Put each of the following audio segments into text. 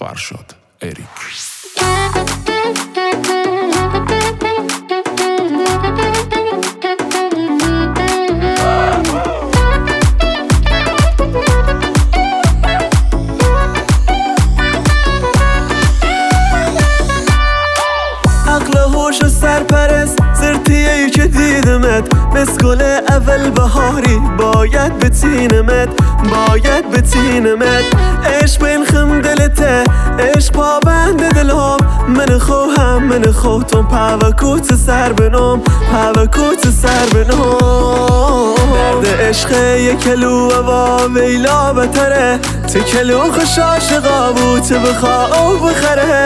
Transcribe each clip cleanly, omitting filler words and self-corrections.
فرشاد اریک. عقل هوش و سرپرست زرتیهی که دیدمت مسکل اول بهاری باید بتینمت عشق بین خم دلته عشق پابند دلم من خوتم پاوکوت سر بنام درد عشق یکلو و ویلا بتره تکلو خشاش قابوت بخوا او بخره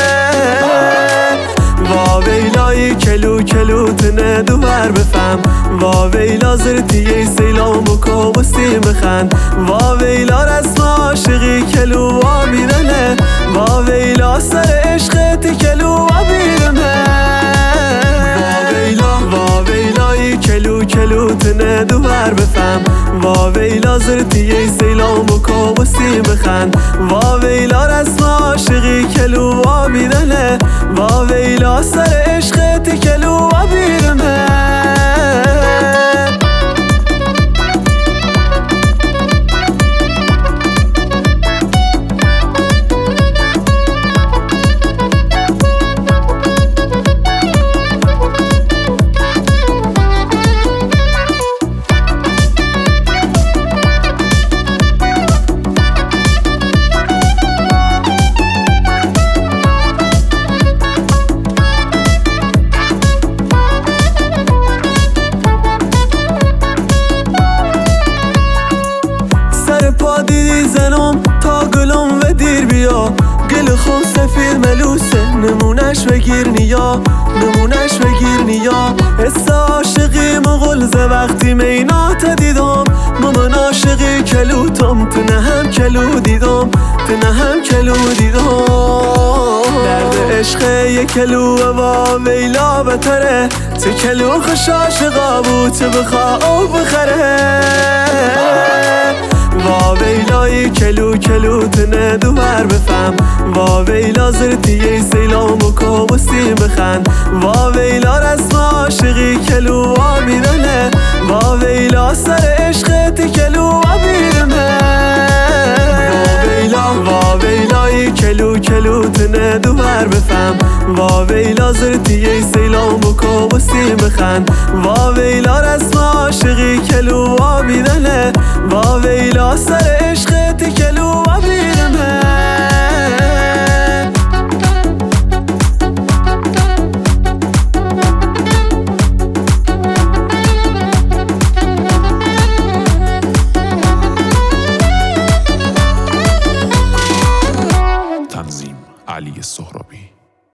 وا ویلای کلو تنه دوبر بفهم وا ویلا زرتیه سیلام و کابوسی بخند وا ویلا رسم عاشقی کلو و میرنه وا ویلا سر عشق تکلو و بیرمه وا ویلای کلو تنه دوبر بفهم وا ویلا زرتیه سیلام و کابوسی بخند وا ویلا رسم عاشقی کلو و میرنه وا ویلا سر عشق تکلو و بیرمه دیدی زنم تا گلم و دیر بیا گل خون سفید ملوسه نمونش بگیر نیا حس عاشقی مغلزه وقتی مینات دیدم من عاشقی کلوتم تنه هم کلو دیدم درد عشق یکلو و ویلا بتره تکلو خشاش قابوت بخوا او بخره وا ویلای کلو تنه دوبر بفهم وا ویلا زرتیه سیلام و کابوسی بخند وا ویلا رسم عاشقی کلو و میرنه وا ویلا سر عشق تکلو و بیرمه وا ویلای کلو تنه دوبر بفهم وا ویلا زرتیه سیلام و کابوسی بخند وا ویلا رسم عاشقی کلو و میرنه وا ویلا سر عشق تکلو و بیرمه تنظیم علی سهرابی.